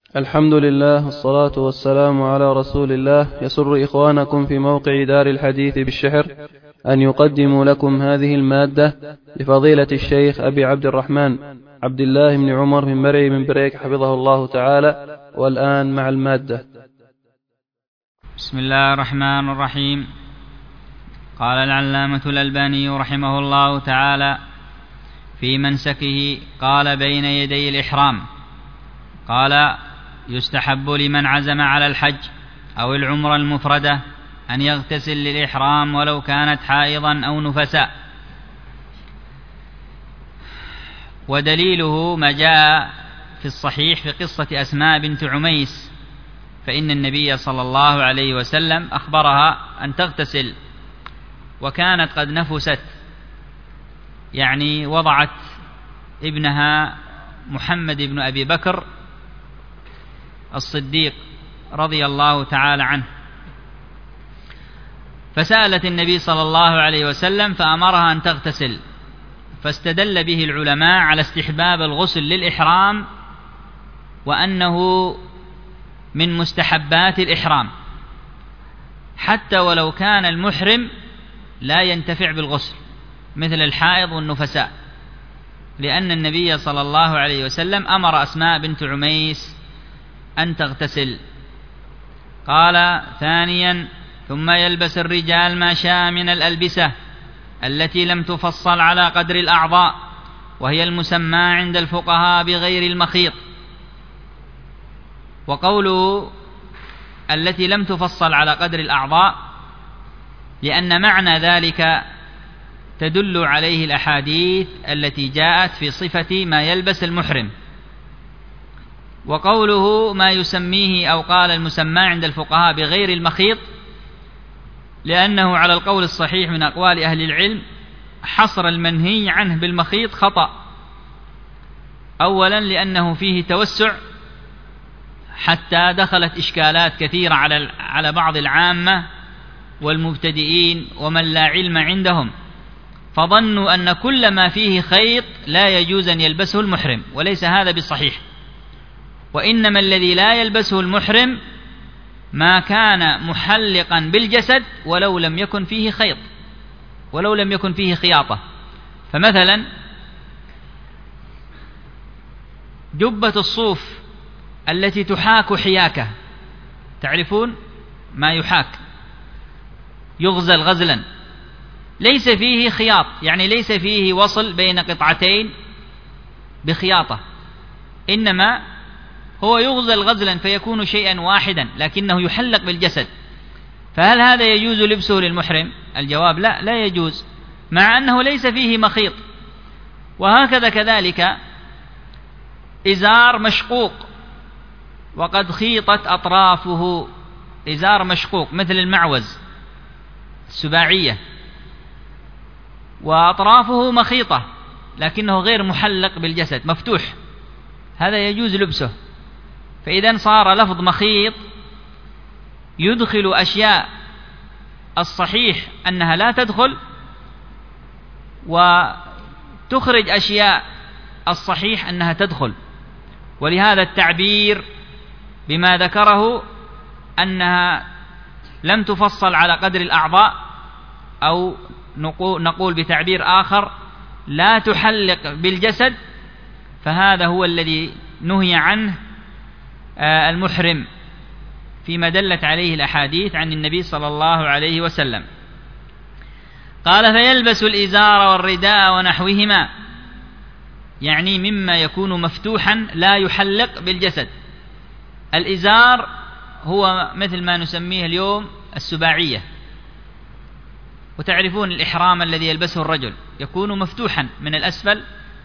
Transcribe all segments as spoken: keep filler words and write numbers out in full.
الحمد لله والصلاة والسلام على رسول الله. يسر إخوانكم في موقع دار الحديث بالشحر أن يقدموا لكم هذه المادة لفضيلة الشيخ أبي عبد الرحمن عبد الله بن عمر بن مرعي بن بريك حفظه الله تعالى. والآن مع المادة. بسم الله الرحمن الرحيم. قال العلامة الألباني رحمه الله تعالى في منسكه، قال بين يدي الإحرام، قال: يستحب لمن عزم على الحج أو العمرة المفردة أن يغتسل للإحرام ولو كانت حائضا أو نفساء. ودليله ما جاء في الصحيح في قصة أسماء بنت عميس، فإن النبي صلى الله عليه وسلم أخبرها أن تغتسل، وكانت قد نفست، يعني وضعت ابنها محمد بن أبي بكر الصديق رضي الله تعالى عنه، فسألت النبي صلى الله عليه وسلم فأمرها أن تغتسل، فاستدل به العلماء على استحباب الغسل للإحرام، وأنه من مستحبات الإحرام حتى ولو كان المحرم لا ينتفع بالغسل مثل الحائض والنفساء، لأن النبي صلى الله عليه وسلم أمر أسماء بنت عميس أن تغتسل. قال: ثانيا: ثم يلبس الرجال ما شاء من الألبسة التي لم تفصل على قدر الأعضاء، وهي المسمى عند الفقهاء بغير المخيط. وقوله التي لم تفصل على قدر الأعضاء لأن معنى ذلك تدل عليه الأحاديث التي جاءت في صفة ما يلبس المحرم. وقوله ما يسميه أو قال المسمى عند الفقهاء بغير المخيط لأنه على القول الصحيح من أقوال أهل العلم حصر المنهي عنه بالمخيط خطأ. أولا لأنه فيه توسع حتى دخلت إشكالات كثيرة على على بعض العامة والمبتدئين ومن لا علم عندهم، فظنوا أن كل ما فيه خيط لا يجوز أن يلبسه المحرم، وليس هذا بصحيح. وإنما الذي لا يلبسه المحرم ما كان محلقا بالجسد ولو لم يكن فيه خيط، ولو لم يكن فيه خياطة. فمثلا جبة الصوف التي تحاك حياكة، تعرفون ما يحاك، يغزل غزلا، ليس فيه خياط، يعني ليس فيه وصل بين قطعتين بخياطة، إنما هو يغزل غزلا فيكون شيئا واحدا لكنه يحلق بالجسد. فهل هذا يجوز لبسه للمحرم؟ الجواب لا، لا يجوز، مع أنه ليس فيه مخيط. وهكذا كذلك إزار مشقوق وقد خيطت أطرافه، إزار مشقوق مثل المعوز السباعية وأطرافه مخيطة لكنه غير محلق بالجسد، مفتوح، هذا يجوز لبسه. فإذا صار لفظ مخيط يدخل أشياء الصحيح أنها لا تدخل، وتخرج أشياء الصحيح أنها تدخل. ولهذا التعبير بما ذكره أنها لم تفصل على قدر الأعضاء، أو نقول بتعبير آخر لا تحلق بالجسد، فهذا هو الذي نهي عنه المحرم فيما دلت عليه الأحاديث عن النبي صلى الله عليه وسلم. قال: فيلبس الإزار والرداء ونحوهما، يعني مما يكون مفتوحا لا يحلق بالجسد. الإزار هو مثل ما نسميه اليوم السباعية، وتعرفون الإحرام الذي يلبسه الرجل يكون مفتوحا من الأسفل،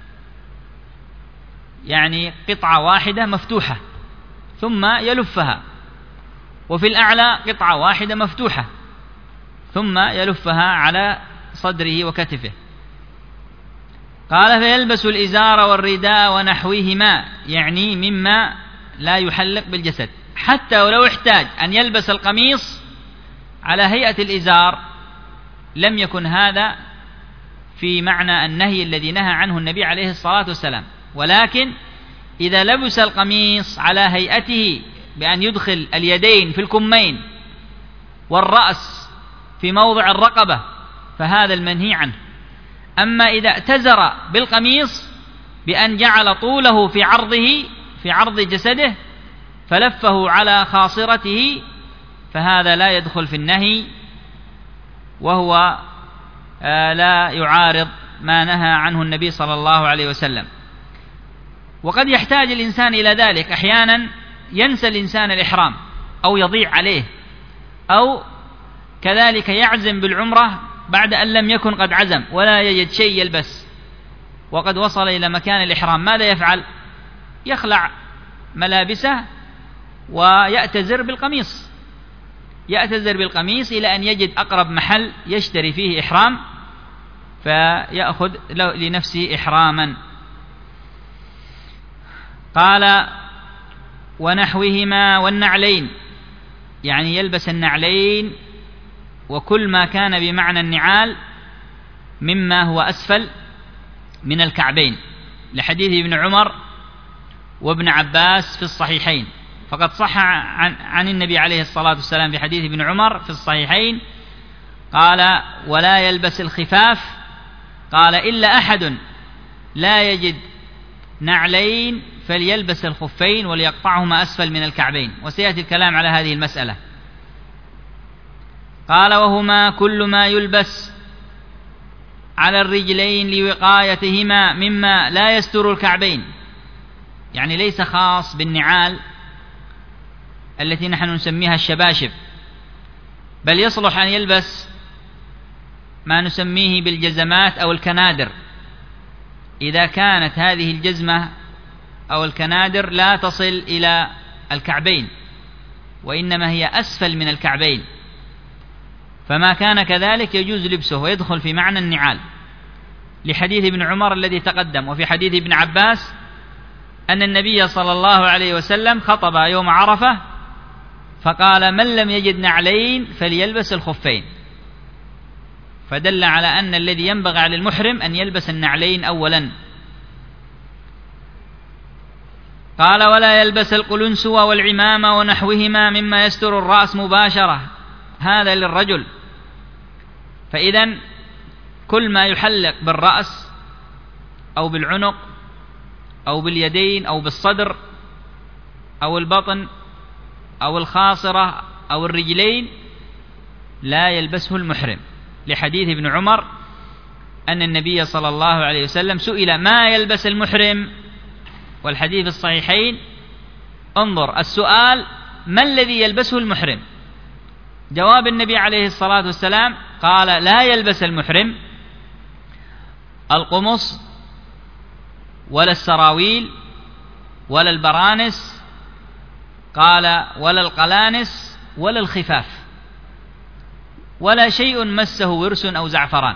يعني قطعة واحدة مفتوحة ثم يلفها، وفي الأعلى قطعة واحدة مفتوحة ثم يلفها على صدره وكتفه. قال: فيلبس الإزار والرداء ونحوهما، يعني مما لا يحلق بالجسد، حتى ولو احتاج أن يلبس القميص على هيئة الإزار لم يكن هذا في معنى النهي الذي نهى عنه النبي عليه الصلاة والسلام، ولكن إذا لبس القميص على هيئته بأن يدخل اليدين في الكمين والرأس في موضع الرقبة فهذا المنهي عنه. أما إذا اعتزر بالقميص بأن جعل طوله في عرضه في عرض جسده فلفه على خاصرته فهذا لا يدخل في النهي، وهو لا يعارض ما نهى عنه النبي صلى الله عليه وسلم. وقد يحتاج الإنسان إلى ذلك، أحيانا ينسى الإنسان الإحرام أو يضيع عليه، أو كذلك يعزم بالعمرة بعد أن لم يكن قد عزم ولا يجد شيء يلبس وقد وصل إلى مكان الإحرام. ماذا يفعل؟ يخلع ملابسه ويأتزر بالقميص يأتزر بالقميص إلى أن يجد أقرب محل يشتري فيه إحرام فيأخذ لنفسه إحراما. قال ونحوهما والنعلين، يعني يلبس النعلين وكل ما كان بمعنى النعال مما هو أسفل من الكعبين، لحديث ابن عمر وابن عباس في الصحيحين. فقد صح عن, عن النبي عليه الصلاة والسلام في حديث ابن عمر في الصحيحين قال ولا يلبس الخفاف، قال إلا أحد لا يجد نعلين فليلبس الخفين وليقطعهما أسفل من الكعبين، وسيأتي الكلام على هذه المسألة. قال وهما كل ما يلبس على الرجلين لوقايتهما مما لا يستر الكعبين، يعني ليس خاص بالنعال التي نحن نسميها الشباشب، بل يصلح أن يلبس ما نسميه بالجزمات أو الكنادر إذا كانت هذه الجزمة أو الكنادر لا تصل إلى الكعبين وإنما هي أسفل من الكعبين، فما كان كذلك يجوز لبسه ويدخل في معنى النعال، لحديث ابن عمر الذي تقدم. وفي حديث ابن عباس أن النبي صلى الله عليه وسلم خطب يوم عرفة فقال من لم يجد نعلين فليلبس الخفين، فدل على أن الذي ينبغي على المحرم أن يلبس النعلين أولا. قال ولا يلبس القلنسو والعمامة ونحوهما مما يستر الرأس مباشرة، هذا للرجل. فإذن كل ما يحلق بالرأس أو بالعنق أو باليدين أو بالصدر أو البطن أو الخاصرة أو الرجلين لا يلبسه المحرم، لحديث ابن عمر أن النبي صلى الله عليه وسلم سئل ما يلبس المحرم، والحديث الصحيحين. انظر السؤال ما الذي يلبسه المحرم؟ جواب النبي عليه الصلاة والسلام قال لا يلبس المحرم القمص ولا السراويل ولا البرانس، قال ولا القلانس ولا الخفاف ولا شيء مسه ورس أو زعفران.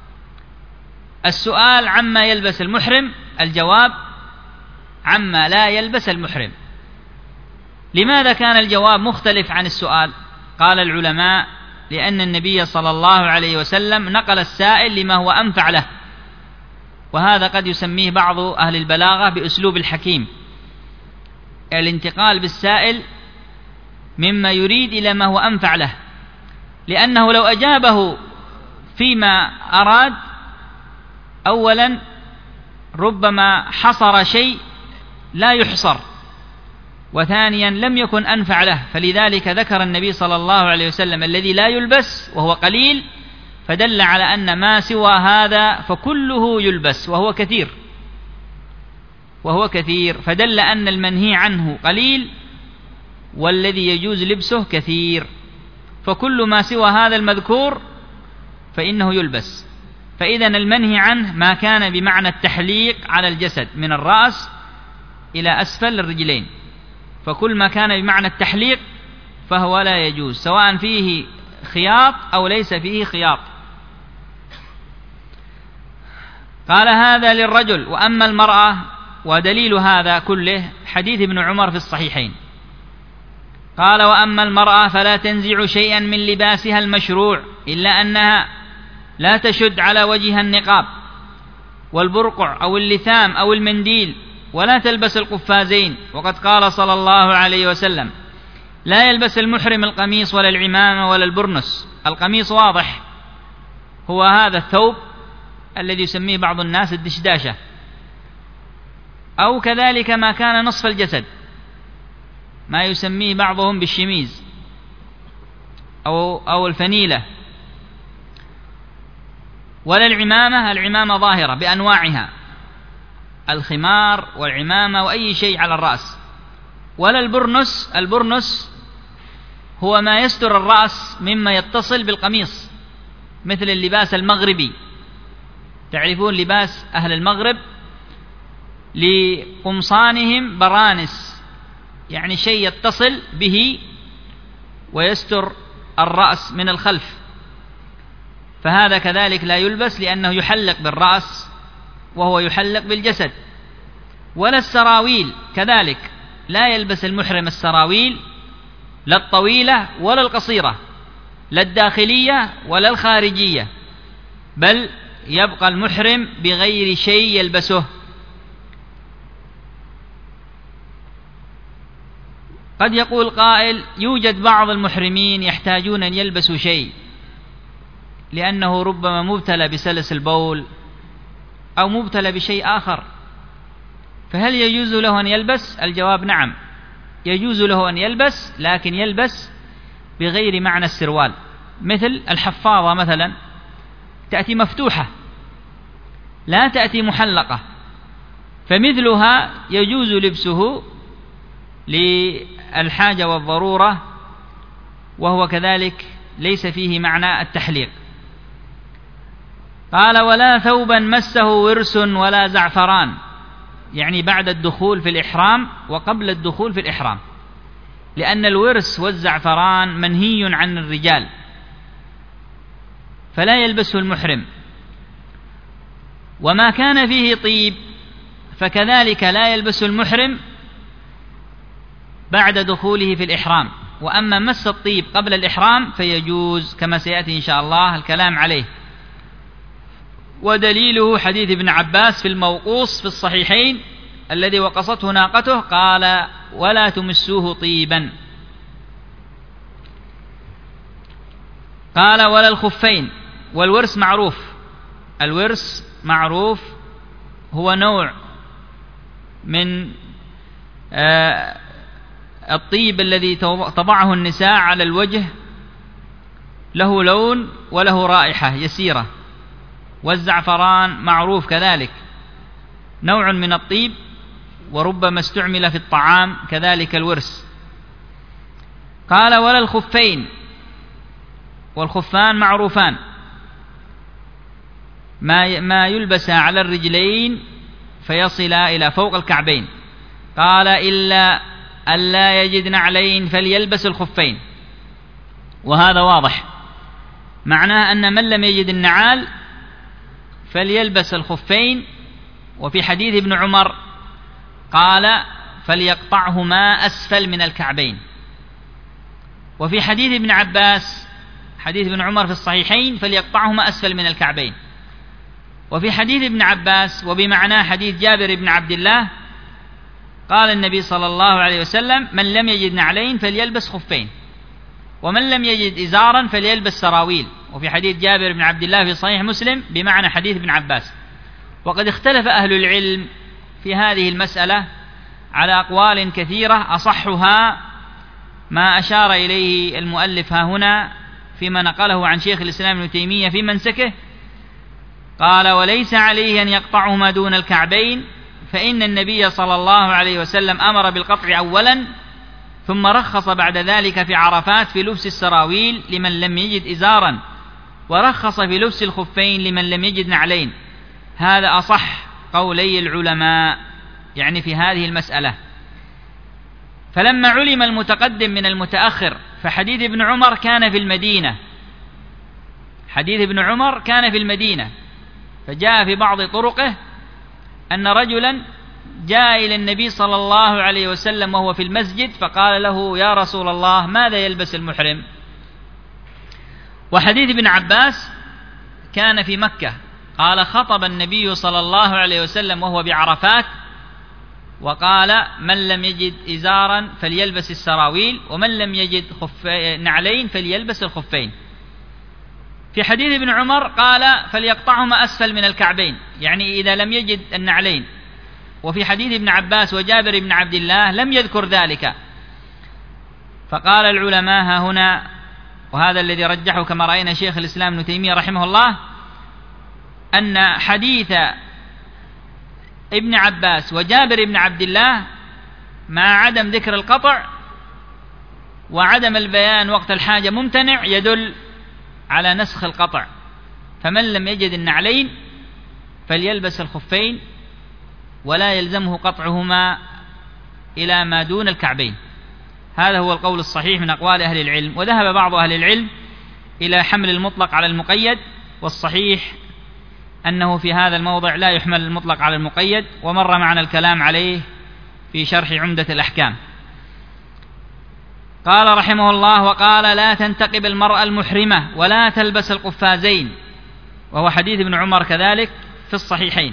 السؤال عما يلبس المحرم، الجواب عما لا يلبس المحرم. لماذا كان الجواب مختلف عن السؤال؟ قال العلماء لأن النبي صلى الله عليه وسلم نقل السائل لما هو أنفع له، وهذا قد يسميه بعض أهل البلاغة بأسلوب الحكيم، الانتقال بالسائل مما يريد إلى ما هو أنفع له، لأنه لو أجابه فيما أراد أولا ربما حصر شيء لا يحصر، وثانيا لم يكن أنفع له، فلذلك ذكر النبي صلى الله عليه وسلم الذي لا يلبس وهو قليل، فدل على أن ما سوى هذا فكله يلبس وهو كثير وهو كثير فدل أن المنهي عنه قليل والذي يجوز لبسه كثير، فكل ما سوى هذا المذكور فإنه يلبس. فإذن المنهي عنه ما كان بمعنى التحليق على الجسد من الرأس إلى أسفل الرجلين، فكل ما كان بمعنى التحليق فهو لا يجوز سواء فيه خياط أو ليس فيه خياط. قال هذا للرجل. وأما المرأة ودليل هذا كله حديث ابن عمر في الصحيحين، قال وأما المرأة فلا تنزع شيئا من لباسها المشروع إلا أنها لا تشد على وجهها النقاب والبرقع أو اللثام أو المنديل ولا تلبس القفازين، وقد قال صلى الله عليه وسلم: لا يلبس المحرم القميص ولا العمامة ولا البرنس. القميص واضح، هو هذا الثوب الذي يسميه بعض الناس الدشداشة، أو كذلك ما كان نصف الجسد، ما يسميه بعضهم بالشميز أو, أو الفنيلة. ولا العمامة، العمامة ظاهرة بأنواعها، الخمار والعمامة وأي شيء على الرأس. ولا البرنس، البرنس هو ما يستر الرأس مما يتصل بالقميص، مثل اللباس المغربي. تعرفون لباس أهل المغرب لقمصانهم برانس، يعني شيء يتصل به ويستر الرأس من الخلف، فهذا كذلك لا يلبس لأنه يحلق بالرأس وهو يحلق بالجسد. ولا السراويل كذلك، لا يلبس المحرم السراويل، لا الطويلة ولا القصيرة، لا الداخلية ولا الخارجية، بل يبقى المحرم بغير شيء يلبسه. قد يقول قائل: يوجد بعض المحرمين يحتاجون أن يلبسوا شيء لأنه ربما مبتلى بسلس البول أو مبتلى بشيء آخر، فهل يجوز له أن يلبس؟ الجواب: نعم، يجوز له أن يلبس، لكن يلبس بغير معنى السروال. مثل الحفاظة مثلا تأتي مفتوحة، لا تأتي محلقة، فمثلها يجوز لبسه للحاجة والضرورة، وهو كذلك ليس فيه معنى التحليق. قال: ولا ثوبا مسه ورس ولا زعفران، يعني بعد الدخول في الإحرام وقبل الدخول في الإحرام، لأن الورس والزعفران منهي عن الرجال فلا يلبسه المحرم. وما كان فيه طيب فكذلك لا يلبسه المحرم بعد دخوله في الإحرام. وأما مس الطيب قبل الإحرام فيجوز، كما سيأتي إن شاء الله الكلام عليه. ودليله حديث ابن عباس في الموقوص في الصحيحين الذي وقصته ناقته، قال: ولا تمسوه طيبا. قال: ولا الخفين. والورس معروف، الورس معروف هو نوع من آه الطيب الذي طبعه النساء على الوجه، له لون وله رائحة يسيرة. والزعفران معروف كذلك نوع من الطيب، وربما استعمل في الطعام، كذلك الورس. قال: ولا الخفين. والخفان معروفان، ما ما يلبس على الرجلين فيصل إلى فوق الكعبين. قال: إلا ألا يجد نعلين فليلبس الخفين. وهذا واضح، معناه أن من لم يجد النعال فليلبس الخفين. وفي حديث ابن عمر قال: فليقطعهما أسفل من الكعبين. وفي حديث ابن عباس، حديث ابن عمر في الصحيحين: فليقطعهما أسفل من الكعبين. وفي حديث ابن عباس وبمعناه حديث جابر بن عبد الله قال النبي صلى الله عليه وسلم: من لم يجد نعلين فليلبس خفين، ومن لم يجد إزارا فليلبس سراويل. وفي حديث جابر بن عبد الله في صحيح مسلم بمعنى حديث ابن عباس. وقد اختلف أهل العلم في هذه المسألة على أقوال كثيرة، أصحها ما أشار إليه المؤلف ها هنا فيما نقله عن شيخ الإسلام ابن تيمية في منسكه. قال: وليس عليه أن يقطعهما دون الكعبين، فإن النبي صلى الله عليه وسلم أمر بالقطع أولا، ثم رخص بعد ذلك في عرفات في لبس السراويل لمن لم يجد إزارا، ورخص في لبس الخفين لمن لم يجد نعلين. هذا أصح قولي العلماء يعني في هذه المسألة. فلما علم المتقدم من المتأخر، فحديث ابن عمر كان في المدينة، حديث ابن عمر كان في المدينة، فجاء في بعض طرقه أن رجلا جاء إلى النبي صلى الله عليه وسلم وهو في المسجد، فقال له: يا رسول الله، ماذا يلبس المحرم؟ وحديث ابن عباس كان في مكة، قال: خطب النبي صلى الله عليه وسلم وهو بعرفات، وقال من لم يجد إزارا فليلبس السراويل، ومن لم يجد نعلين فليلبس الخفين. في حديث ابن عمر قال فليقطعهما أسفل من الكعبين، يعني إذا لم يجد النعلين. وفي حديث ابن عباس وجابر بن عبد الله لم يذكر ذلك. فقال العلماء ها هنا، وهذا الذي رجحه كما رأينا شيخ الإسلام ابن تيمية رحمه الله، أن حديث ابن عباس وجابر بن عبد الله مع عدم ذكر القطع وعدم البيان وقت الحاجة ممتنع يدل على نسخ القطع. فمن لم يجد النعلين فليلبس الخفين ولا يلزمه قطعهما إلى ما دون الكعبين. هذا هو القول الصحيح من أقوال أهل العلم. وذهب بعض أهل العلم إلى حمل المطلق على المقيد، والصحيح أنه في هذا الموضع لا يحمل المطلق على المقيد، ومر معنا الكلام عليه في شرح عمدة الأحكام. قال رحمه الله: وقال لا تنتقب المرأة المحرمة ولا تلبس القفازين، وهو حديث ابن عمر كذلك في الصحيحين.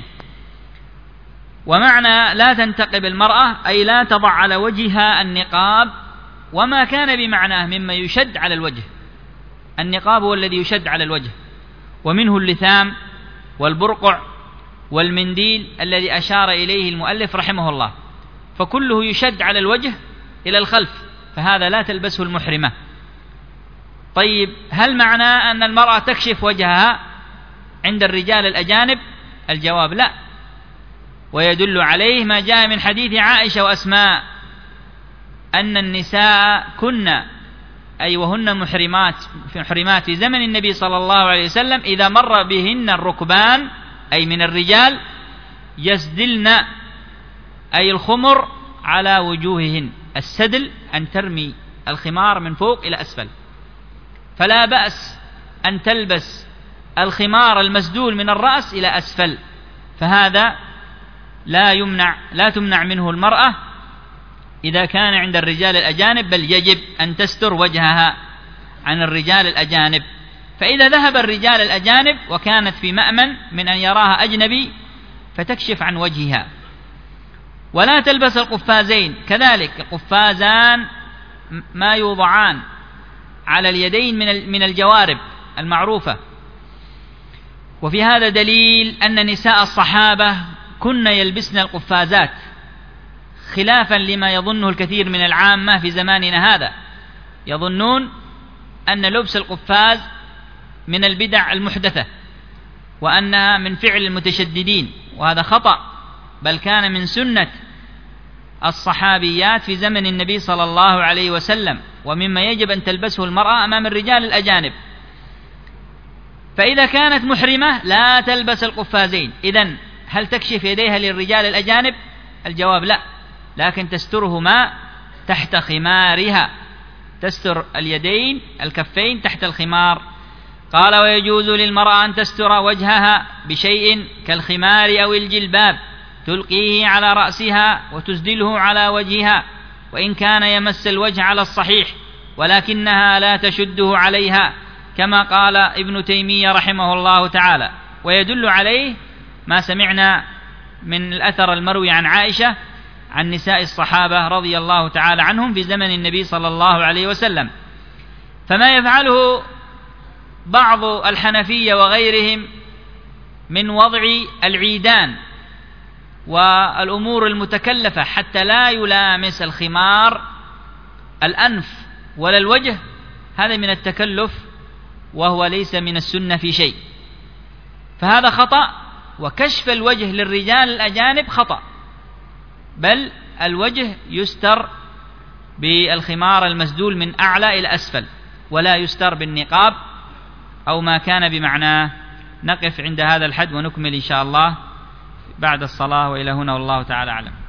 ومعنى لا تنتقب المرأة أي لا تضع على وجهها النقاب وما كان بمعناه مما يشد على الوجه. النقاب هو الذي يشد على الوجه، ومنه اللثام والبرقع والمنديل الذي أشار إليه المؤلف رحمه الله، فكله يشد على الوجه إلى الخلف، فهذا لا تلبسه المحرمة. طيب، هل معناه أن المرأة تكشف وجهها عند الرجال الأجانب؟ الجواب لا، ويدل عليه ما جاء من حديث عائشة وأسماء أن النساء كن أي وهن محرمات في محرمات في زمن النبي صلى الله عليه وسلم إذا مر بهن الركبان أي من الرجال يسدلن أي الخمر على وجوههن. السدل أن ترمي الخمار من فوق إلى أسفل، فلا بأس أن تلبس الخمار المسدول من الرأس إلى أسفل، فهذا لا يمنع لا تمنع منه المرأة إذا كان عند الرجال الأجانب، بل يجب أن تستر وجهها عن الرجال الأجانب. فإذا ذهب الرجال الأجانب وكانت في مأمن من أن يراها أجنبي فتكشف عن وجهها. ولا تلبس القفازين، كذلك القفازان ما يوضعان على اليدين من الجوارب المعروفة. وفي هذا دليل أن نساء الصحابة كن يلبسن القفازات، خلافا لما يظنه الكثير من العامة في زماننا هذا، يظنون أن لبس القفاز من البدع المحدثة وأنها من فعل المتشددين، وهذا خطأ، بل كان من سنة الصحابيات في زمن النبي صلى الله عليه وسلم، ومما يجب أن تلبسه المرأة أمام الرجال الأجانب. فإذا كانت محرمة لا تلبس القفازين. إذن هل تكشف يديها للرجال الأجانب؟ الجواب لا، لكن تسترهما تحت خمارها، تستر اليدين الكفين تحت الخمار. قال: ويجوز للمرأة أن تستر وجهها بشيء كالخمار أو الجلباب تلقيه على رأسها وتسدله على وجهها، وإن كان يمس الوجه على الصحيح، ولكنها لا تشده عليها، كما قال ابن تيمية رحمه الله تعالى. ويدل عليه ما سمعنا من الأثر المروي عن عائشة عن نساء الصحابة رضي الله تعالى عنهم في زمن النبي صلى الله عليه وسلم. فما يفعله بعض الحنفية وغيرهم من وضع العيدان والأمور المتكلفة حتى لا يلامس الخمار الأنف ولا الوجه، هذا من التكلف وهو ليس من السنة في شيء، فهذا خطأ. وكشف الوجه للرجال الأجانب خطأ، بل الوجه يستر بالخمار المسدول من أعلى إلى أسفل، ولا يستر بالنقاب أو ما كان بمعناه. نقف عند هذا الحد ونكمل إن شاء الله بعد الصلاة، وإلى هنا والله تعالى أعلم.